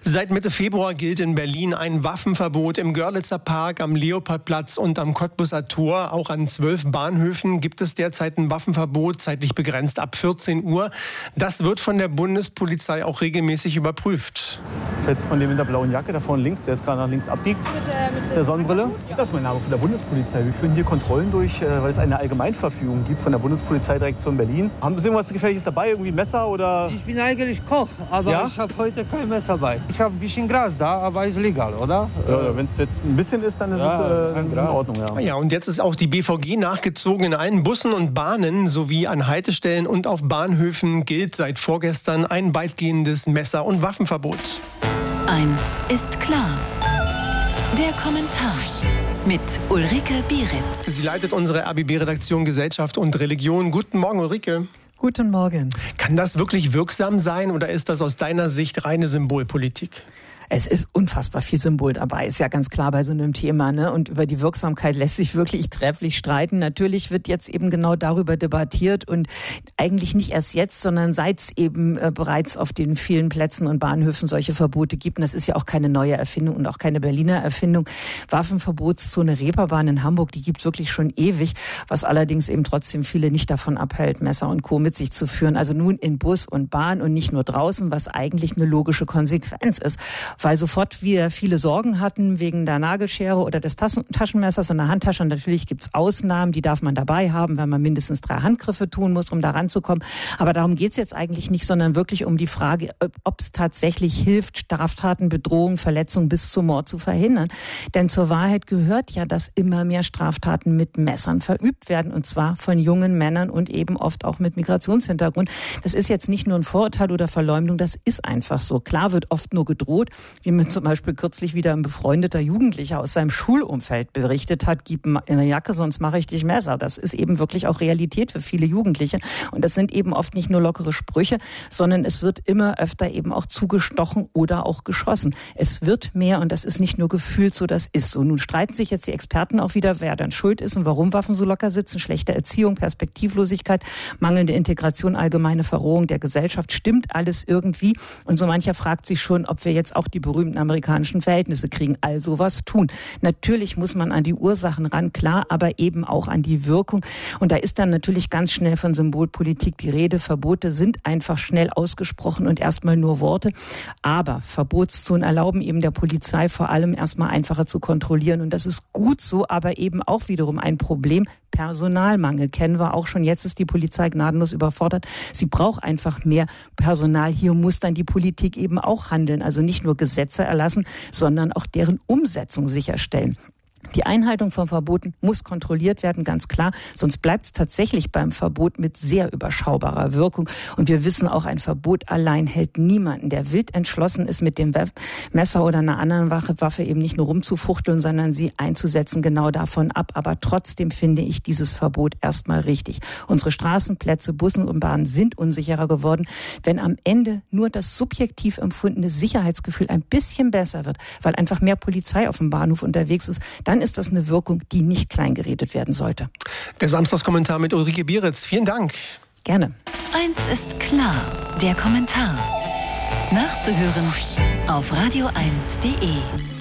Seit Mitte Februar gilt in Berlin ein Waffenverbot im Görlitzer Park, am Leopoldplatz und am Cottbuser Tor. Auch an 12 Bahnhöfen gibt es derzeit ein Waffenverbot, zeitlich begrenzt ab 14 Uhr. Das wird von der Bundespolizei auch regelmäßig überprüft. Das ist jetzt von dem in der blauen Jacke, da vorne links, der jetzt gerade nach links abbiegt, mit der Sonnenbrille. Das ist mein Name von der Bundespolizei. Wir führen hier Kontrollen durch, weil es eine Allgemeinverfügung gibt von der Bundespolizeidirektion Berlin. Haben Sie irgendwas Gefährliches dabei, irgendwie Messer oder? Ich bin eigentlich Koch, aber ich habe heute kein Messer bei. Ich habe ein bisschen Gras da, aber ist legal, oder? Ja, wenn es jetzt ein bisschen ist, dann ist es in Ordnung. Ja. Ja, und jetzt ist auch die BVG nachgezogen. In allen Bussen und Bahnen sowie an Haltestellen und auf Bahnhöfen gilt seit vorgestern ein weitgehendes Messer- und Waffenverbot. Eins ist klar. Der Kommentar mit Ulrike Bieritz. Sie leitet unsere RBB-Redaktion Gesellschaft und Religion. Guten Morgen, Ulrike. Guten Morgen. Kann das wirklich wirksam sein oder ist das aus deiner Sicht reine Symbolpolitik? Es ist unfassbar viel Symbol dabei, ist ja ganz klar bei so einem Thema, ne? Und über die Wirksamkeit lässt sich wirklich trefflich streiten. Natürlich wird jetzt eben genau darüber debattiert und eigentlich nicht erst jetzt, sondern seit es eben bereits auf den vielen Plätzen und Bahnhöfen solche Verbote gibt. Und das ist ja auch keine neue Erfindung und auch keine Berliner Erfindung. Waffenverbotszone Reeperbahn in Hamburg, die gibt's wirklich schon ewig, was allerdings eben trotzdem viele nicht davon abhält, Messer und Co. mit sich zu führen. Also nun in Bus und Bahn und nicht nur draußen, was eigentlich eine logische Konsequenz ist. Weil sofort wir viele Sorgen hatten wegen der Nagelschere oder des Taschenmessers in der Handtasche. Und natürlich gibt's Ausnahmen, die darf man dabei haben, wenn man mindestens 3 Handgriffe tun muss, um da ranzukommen. Aber darum geht's jetzt eigentlich nicht, sondern wirklich um die Frage, ob es tatsächlich hilft, Straftaten, Bedrohung, Verletzung bis zum Mord zu verhindern. Denn zur Wahrheit gehört ja, dass immer mehr Straftaten mit Messern verübt werden. Und zwar von jungen Männern und eben oft auch mit Migrationshintergrund. Das ist jetzt nicht nur ein Vorurteil oder Verleumdung, das ist einfach so. Klar wird oft nur gedroht, wie mir zum Beispiel kürzlich wieder ein befreundeter Jugendlicher aus seinem Schulumfeld berichtet hat, gib mir eine Jacke, sonst mache ich dich Messer. Das ist eben wirklich auch Realität für viele Jugendliche. Und das sind eben oft nicht nur lockere Sprüche, sondern es wird immer öfter eben auch zugestochen oder auch geschossen. Es wird mehr und das ist nicht nur gefühlt so, das ist so. Nun streiten sich jetzt die Experten auch wieder, wer dann schuld ist und warum Waffen so locker sitzen. Schlechte Erziehung, Perspektivlosigkeit, mangelnde Integration, allgemeine Verrohung der Gesellschaft. Stimmt alles irgendwie? Und so mancher fragt sich schon, ob wir jetzt auch die berühmten amerikanischen Verhältnisse kriegen. Also was tun. Natürlich muss man an die Ursachen ran, klar, aber eben auch an die Wirkung. Und da ist dann natürlich ganz schnell von Symbolpolitik die Rede. Verbote sind einfach schnell ausgesprochen und erstmal nur Worte. Aber Verbotszonen erlauben eben der Polizei vor allem erstmal einfacher zu kontrollieren. Und das ist gut so, aber eben auch wiederum ein Problem. Personalmangel kennen wir auch schon. Jetzt ist die Polizei gnadenlos überfordert. Sie braucht einfach mehr Personal. Hier muss dann die Politik eben auch handeln. Also nicht nur Gesetze erlassen, sondern auch deren Umsetzung sicherstellen. Die Einhaltung von Verboten muss kontrolliert werden, ganz klar. Sonst bleibt es tatsächlich beim Verbot mit sehr überschaubarer Wirkung. Und wir wissen auch, ein Verbot allein hält niemanden, der wild entschlossen ist, mit dem Messer oder einer anderen Waffe eben nicht nur rumzufuchteln, sondern sie einzusetzen, genau davon ab. Aber trotzdem finde ich dieses Verbot erstmal richtig. Unsere Straßenplätze, Bussen und Bahnen sind unsicherer geworden. Wenn am Ende nur das subjektiv empfundene Sicherheitsgefühl ein bisschen besser wird, weil einfach mehr Polizei auf dem Bahnhof unterwegs ist, dann ist das eine Wirkung, die nicht kleingeredet werden sollte. Der Samstagskommentar mit Ulrike Bieritz. Vielen Dank. Gerne. Eins ist klar, der Kommentar. Nachzuhören auf radio1.de.